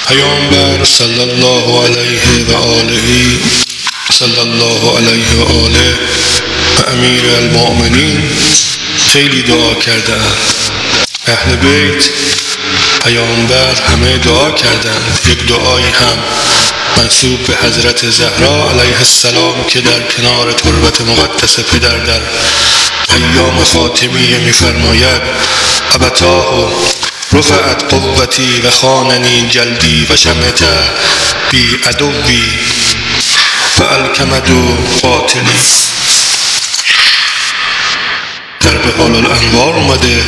پیامبر صلی الله علیه و آله و امیر المؤمنین خیلی دعا کردند. اهل بیت پیامبر همه دعا کردند. یک دعایی هم منسوب به حضرت زهرا علیه السلام که در کنار تربت مقدس پدر در ایام فاطمیه می‌فرماید: ابتاه رفعت قوتی و خاننی جلدی و شمت بی عدوی و الکمد قاتلی. در بحال الانوار اومده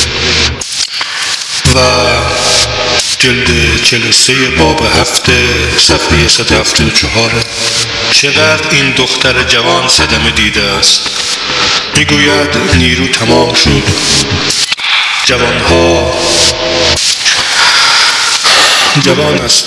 و جلد 43 باب 7 صفحه 174. چقدر این دختر جوان صدمه دیده است. میگوید نیرو تمام شد. جوان است.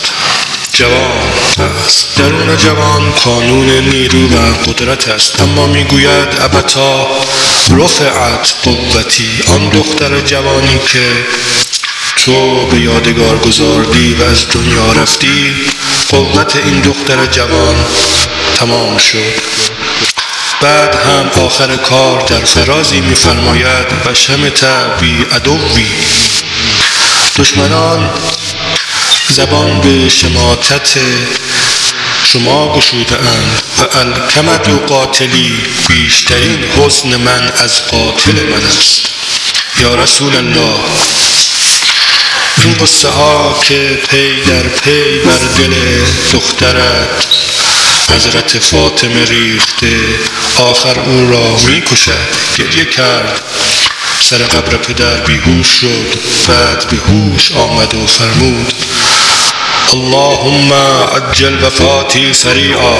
درون جوان کانون نیرو و قدرت است. اما میگوید ابتا رفعت قوتی، آن دختر جوانی که تو به یادگار گذاردی و از دنیا رفتی، قوت این دختر جوان تمام شد. بعد هم آخر کار در فرازی می‌فرماید و شمت بی عدوی، دشمنان زبان به شماتت شما گشوده اند و الکمد قاتلی، بیشترین حزن من از قاتل من است. یا رسول الله، این قصه ها که پی در پی بر دل دخترت حضرت فاطمه ریخته، آخر او را می کشد. گریه کرد، سر قبر پدر بیهوش شد. بعد به هوش آمد و فرمود: اللهم عجل وفاتی سریعا.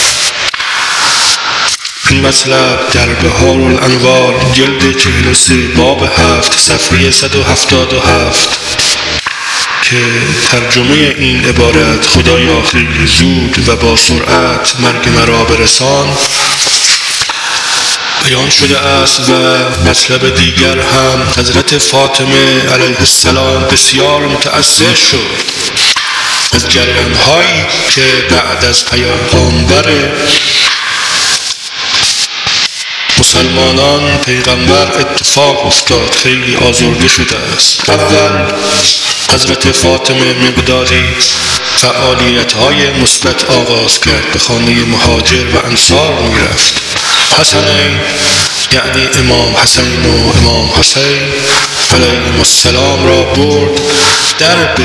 این مطلب در بحار الانوار جلد 43 باب 7 صفحه 177 که ترجمه این عبارت خدایا خیلی زود و با سرعت مرگ مرا برسان بیان شده است. و مطلب دیگر هم حضرت فاطمه علیه السلام بسیار متأثر شد از جریان‌هایی که بعد از پیامبر مسلمانان پیغمبر اتفاق افتاد. خیلی آزرده شده است. اول حضرت فاطمه مقداری فعالیت‌های مثبت آغاز کرد. به خانه مهاجر و انصار می‌رفت. حسنین، یعنی امام حسین و امام حسین علیهم السلام را برد. درب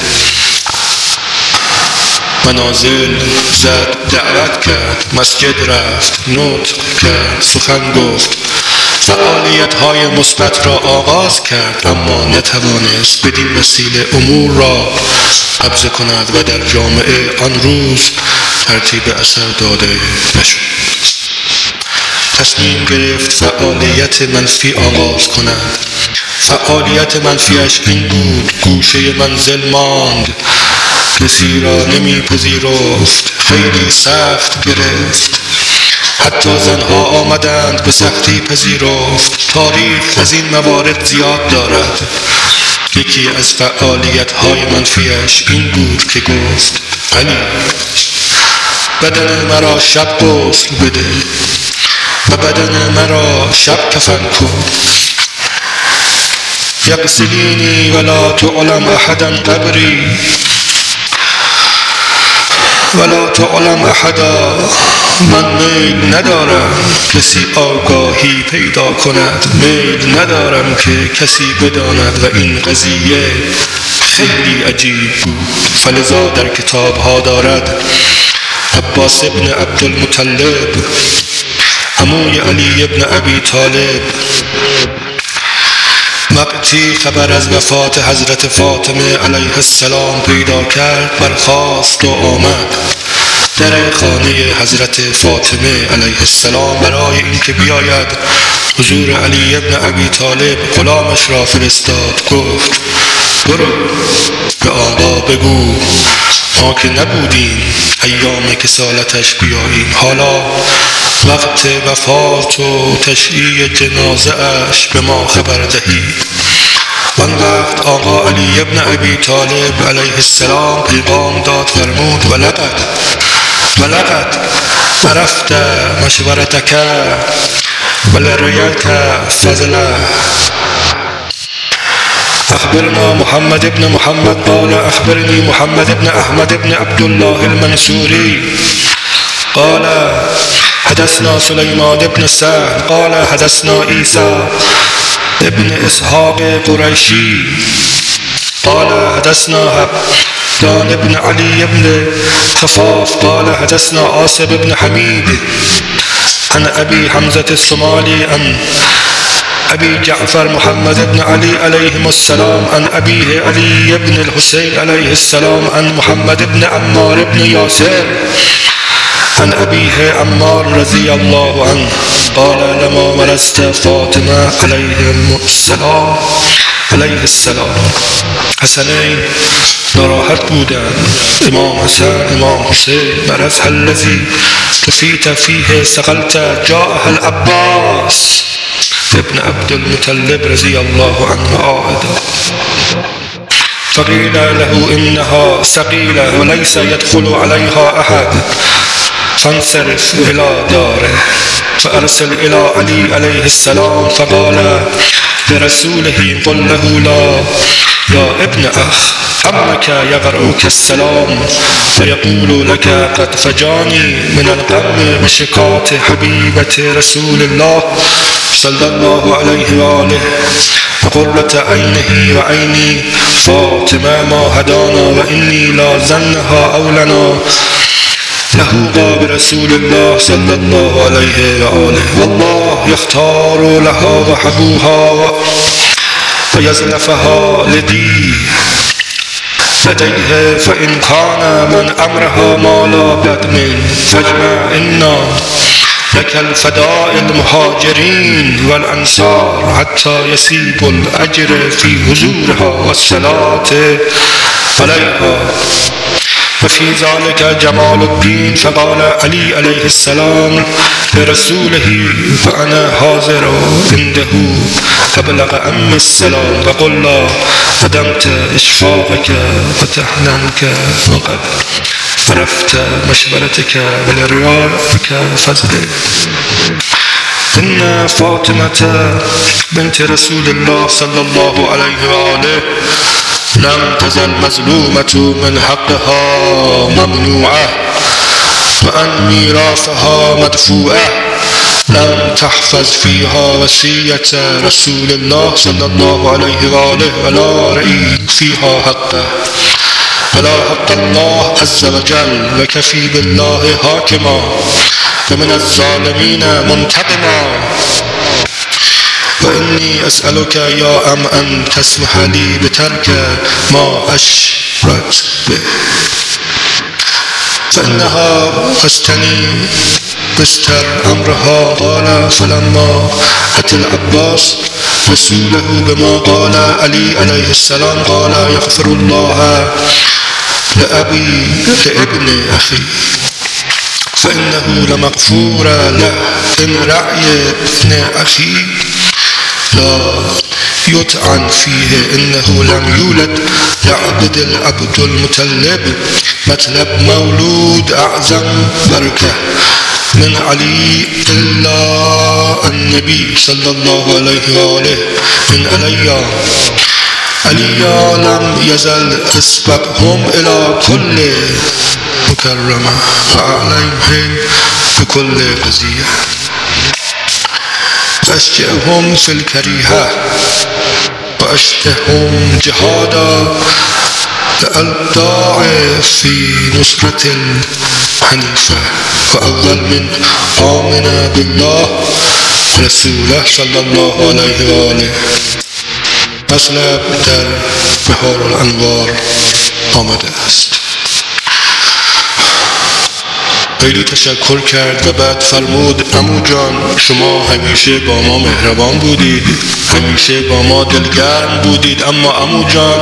منازل زد، دعوت کرد، مسجد رفت، نطق کرد، سخن گفت، فعالیت‌های مثبت را آغاز کرد. اما نتوانست بدین وسیله امور را قبضه کند و در جامعه آن روز ترتیب اثر داده نشد. تصمیم گرفت فعالیت منفی آغاز کند. فعالیت منفیش این بود: گوشه منزل ماند، کسی را نمیپذیرفت، خیلی سخت گرفت. حتی زنها آمدند، به سختی پذیرفت. تاریخ از این موارد زیاد دارد. یکی از فعالیت‌های منفیش این بود که گفت: علی، بدن مرا شب غسل بده و بدن مرا شب کفن کن. یغسلینی ولا تعلم احدا قبری ولا تعلم احدا. من میل ندارم کسی آگاهی پیدا کند، میل ندارم که کسی بداند. و این قضیه خیلی عجیب بود. فلذا در کتاب ها دارد عباس ابن عبدالمطلب، عموی علی ابن ابی طالب، وقتی خبر از وفات حضرت فاطمه علیه السلام پیدا کرد، برخاست و آمد در خانه حضرت فاطمه علیه السلام برای اینکه بیاید حضور علی ابن ابی طالب. غلامش را فرستاد، گفت: برو به آقا بگو ما که نبودیم ایام کسالتش بیاییم، حالا وقت وفات و تشییع جنازه اش به ما خبر دهید. آن وقت آقا علی ابن ابی طالب علیه السلام پیغام داد فرمود ولقد عرفت مشورتك ولرأيت فضله. أخبرنا محمد بن محمد قال أخبرني محمد بن أحمد بن عبد الله المنصوري قال حدثنا سليمان بن سعد قال حدثنا عيسى ابن إسحاق قريشي قال حدثنا عبدان بن علي بن خفاف قال حدثنا عاصم بن حميد عن أبي حمزة الصومالي عن أبي جعفر محمد بن علي عليهم السلام عن أبيه علي بن الحسين عليه السلام عن محمد بن عمار بن ياسر عن أبيه عمار رضي الله عنه قال لما مرست فاطمة عليه السلام حسنين نراحت بودن امام حسن امام حسين مرضها الذي رفيت فيه سقلت جاءها العباس ابن عبد المطلب رضي الله عنه عائدا فقيل له إنها ثقيلة وليس يدخل عليها أحد فانصرف إلى داره. فأرسل إلى علي عليه السلام فقال لرسوله قل له لا يا ابن أخ عمك يقرأك السلام ويقول لك قد فجاني من الغم بشكات حبيبة رسول الله صلى الله عليه وآله وقرة عينه وعيني فاطمة ما هدانا وإني لا ظنها أولنا له قاب رسول الله صلى الله عليه وآله والله يختار لها وحبوها ويزلفها لديه فإن كان من أمرها ما لا بد من فاجمع إنا لك الفداء المهاجرين والأنصار حتى يسيب الأجر في حضورها والصلاة عليها. وفي ذلك جمال الدين فقال علي عليه السلام لرسوله فأنا حاضر عنده فبلغ أم السلام وقل لا قدمت إشفاقك وتحننك وقد عرفت مشورتك ولرياءك فضله. إن فاطمة بنت رسول الله صلى الله عليه وآله لم تزل مظلومة من حقها ممنوعة وأن ميراثها مدفوعة لم تحفظ فيها وصية رسول الله صلى الله عليه وآله ولا رأي فيها حقه ولا حق الله عز وجل وكفي بالله حاكما ومن الظالمين منتقما. وإني أسألك يا أم أن تسمح لي بترك ما أشرت به فإنها أستني مستر أمرها. قال فلما أتى العباس رسوله بما قال علي عليه السلام قال يغفر الله لأبي لابن أخي فإنه لمغفور له إن رأي ابن أخي لا يطعن فيه إنه لم يولد يعبد العبد المطلب مطلب مولود أعظم بركة من علي إلا النبي صلى الله عليه وآله من علي لم يزل أسبقهم إلى كل مكرمة وأعلمهم بكل قضية فأشجعهم في الكريهة وأشتهم جهادا الداع في نصرة الحنيفة وأول من آمن بالله رسوله صلى الله عليه وآله. مطلب در بحار الانوار آمده است. خیلی تشکر کرد و بعد فرمود عمو جان شما همیشه با ما مهربان بودید، همیشه با ما دلگرم بودید، اما عمو جان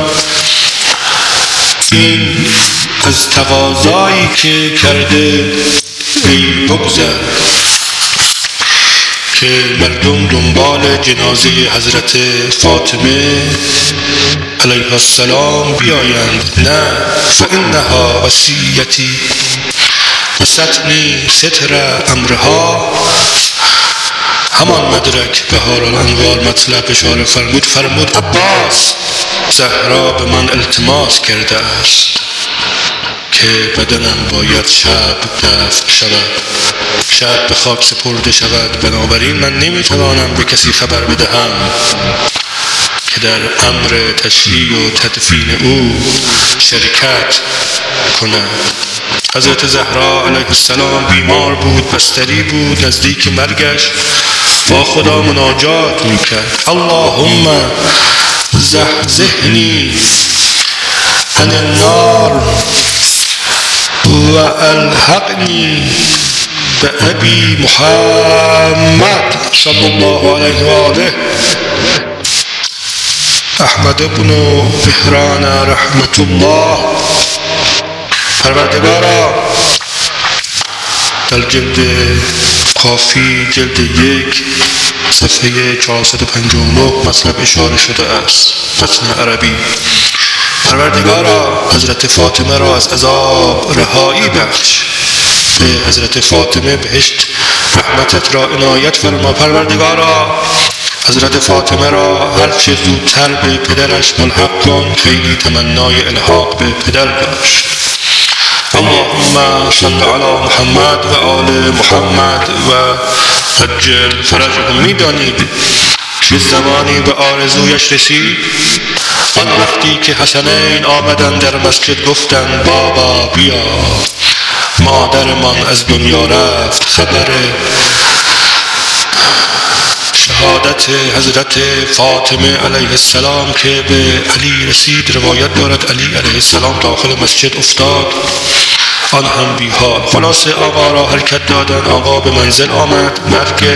این از تقاضایی که کرده ای بگذر که مردم دنبال جنازه حضرت فاطمه علیه السلام بیایند. نه، فانها وصیتی وستنی ستر امرها. همان مدرک بهارالانوار مطلب اشاره فرمود عباس زهرا به من التماس کرده است که بدنم باید شب دفن شود، شب به خاک سپرده شود. بنابراین من نمیتوانم به کسی خبر بدهم که در امر تشییع و تدفین او شرکت کند. حضرت زهرا علیه السلام بیمار بود، بستری بود، نزدیک مرگش با خدا مناجات میکرد. اللهم زحزحنی عن النار و الحقنی بأبی محمد صلی الله علیه و آله. احمد بن بهران رحمت الله. پروردگارا در جلد کافی جلد 1 صفحه 459 مطلب اشاره شده است. متن عربی: پروردگارا حضرت فاطمه را از عذاب رهایی بخش، به حضرت فاطمه بهشت رحمتت را عنایت فرما. پروردگارا حضرت فاطمه را هر چه زودتر به پدرش ملحق کن، خیلی تمنای الحاق به پدر داشت. اللهم صل علی محمد و آل محمد و عجل فرجهم. میدانید چه زمانی به آرزویش رسید؟ آن وقتی که حسنین آمدن در مسجد گفتند بابا بیا، مادرمان از دنیا رفت. خبر شهادت حضرت فاطمه علیه السلام که به علی رسید روایت دارد علی علیه السلام داخل مسجد افتاد، آن هم بی حال. خلاصه آقا را حرکت دادن، آقا به منزل آمد. مرگ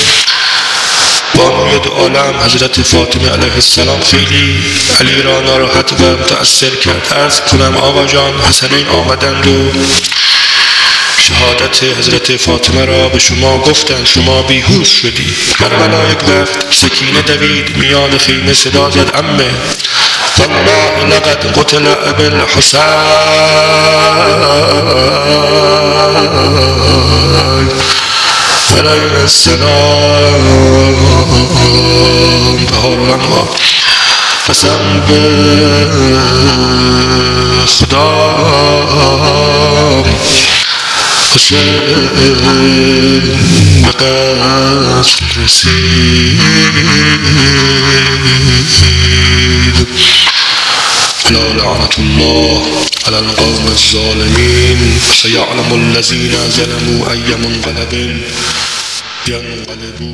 بانوی دو عالم حضرت فاطمه علیه السلام خیلی علی را ناراحت و متأثر کرد. عرض کنم آقا جان حسنین آمدند و شهادت حضرت فاطمه را به شما گفتند، شما بیهوش شدی. کربلا یک وقت سکینه دوید میان خیمه صدا زد عمه والله لقد قتل ابی الحسین علیه السلام. بهارالانوار. قسم به خدا حسین به قتل رسید. الا لعنة الله على القوم الظالمین سیعلم الذین ظلموا ای منقلب ینقلبون.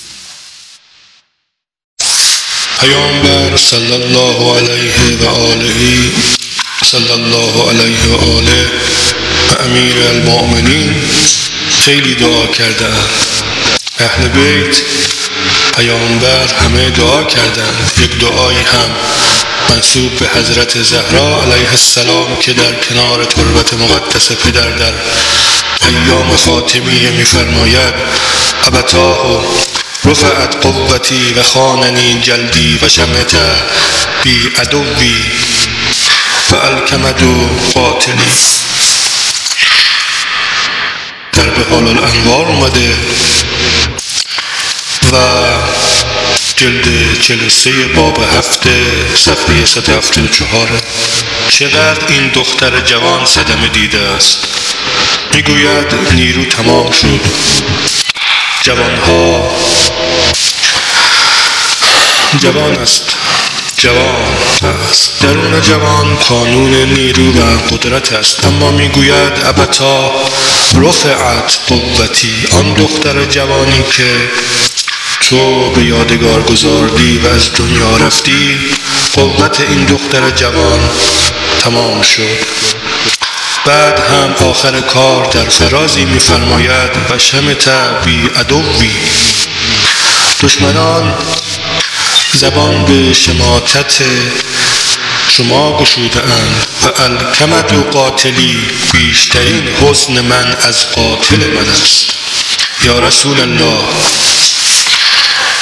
پیامبر صلی الله علیه و آله صلی الله علیه و آله و امیر المؤمنین خیلی دعا کردند. اهل بیت پیامبر همه دعا کردند. یک دعایی هم منسوب به حضرت زهرا علیه السلام که در کنار تربت مقدس پدر در ایام فاطمیه می‌فرماید ابتاه رفعت قوتی و خاننی جلدی و شمت بی عدوی و الکمد قاتلی. در بهارالانوار اومده و جلد 43 باب 7 صفحه 174. چقدر این دختر جوان صدمه دیده است. میگوید نیرو تمام شد. جوان است. درون جوان کانون نیرو و قدرت است. اما میگوید ابتا رفعت قوتی. آن دختر جوانی که تو به یادگار گذاردی و از دنیا رفتی، قوت این دختر جوان تمام شد. بعد هم آخر کار در فرازی می‌فرماید و شمت بی عدوی. دشمنان زبان به شماتت شما گشوده اند و الکمد قاتلی. بیشترین حسن من از قاتل من است. یا رسول الله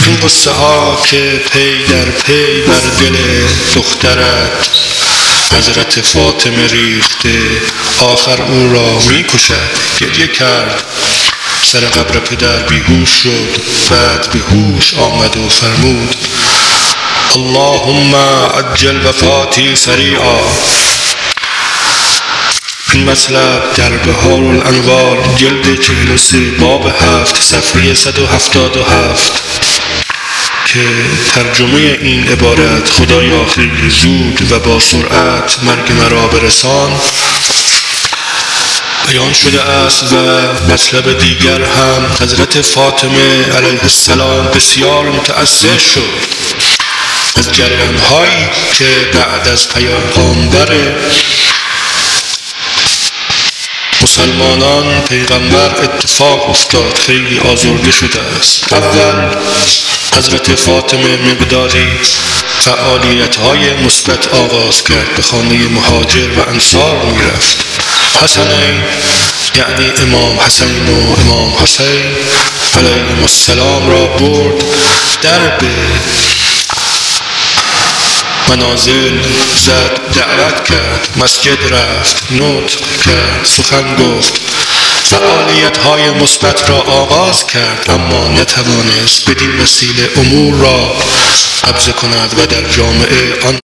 این قصه ها که پی در پی بر دل دخترت حضرت فاطمه ریخته، آخر او را می کشد. گریه کرد، سر قبر پدر بیهوش شد، بعد به هوش آمد و فرمود اللهم عجل وفاتی سریعا. این مطلب در بهار الانوار جلد 43 باب 7 صفحه 177 که ترجمه این عبارت خدایا خیلی زود و با سرعت مرگ مرا برسان بیان شده است. و مطلب دیگر هم حضرت فاطمه علیه السلام بسیار متأثر شد از جریان‌هایی که بعد از پیامبر مسلمانان پیغمبر اتفاق افتاد. خیلی آزرده شده است. اول حضرت فاطمه مقداری فعالیت‌های مثبت آغاز کرد، به خانه مهاجر و انصار می‌رفت. حسنین یعنی امام حسین و امام حسین علیهم السلام را برد، درب منازل زد، دعوت کرد، مسجد رفت، نطق کرد، سخن گفت، فعالیت‌های مثبت را آغاز کرد، اما نتوانست بدین وسیله امور را قبضه کند و در جامعه آن